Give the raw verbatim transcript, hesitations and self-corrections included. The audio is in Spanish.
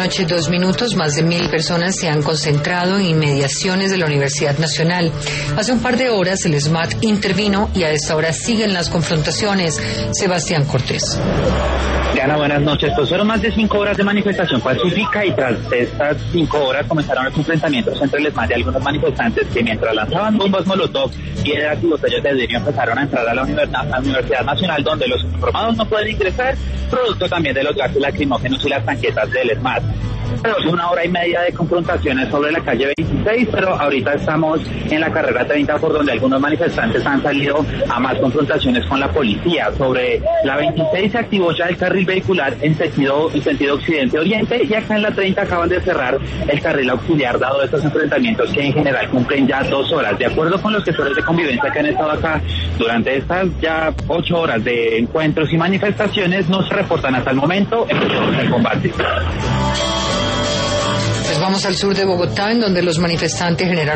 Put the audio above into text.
Noche, dos minutos, más de mil personas se han concentrado en inmediaciones de la Universidad Nacional. Hace un par de horas el SMAT intervino y a esta hora siguen las confrontaciones. Sebastián Cortés. Diana, buenas noches. Pues fueron más de cinco horas de manifestación pacífica y tras estas cinco horas comenzaron los enfrentamientos entre el SMAT y algunos manifestantes que mientras lanzaban bombas molotov, piedras y botellas de vidrio empezaron a entrar a la Universidad Nacional, donde los informados no pueden ingresar, producto también de los gases lacrimógenos y las tanquetas del SMAT. Pero es una hora y media de confrontaciones sobre la calle veintiséis, pero ahorita estamos en la carrera treinta, por donde algunos manifestantes han salido a más confrontaciones con la policía. Sobre la veintiséis se activó ya el carril vehicular en sentido, en sentido occidente-oriente, y acá en la treinta acaban de cerrar el carril auxiliar, dado estos enfrentamientos que en general cumplen ya dos horas. De acuerdo con los gestores de convivencia que han estado acá durante estas ya ocho horas de encuentros y manifestaciones, no se reportan hasta el momento episodios de combate. Pues vamos al sur de Bogotá, en donde los manifestantes generaron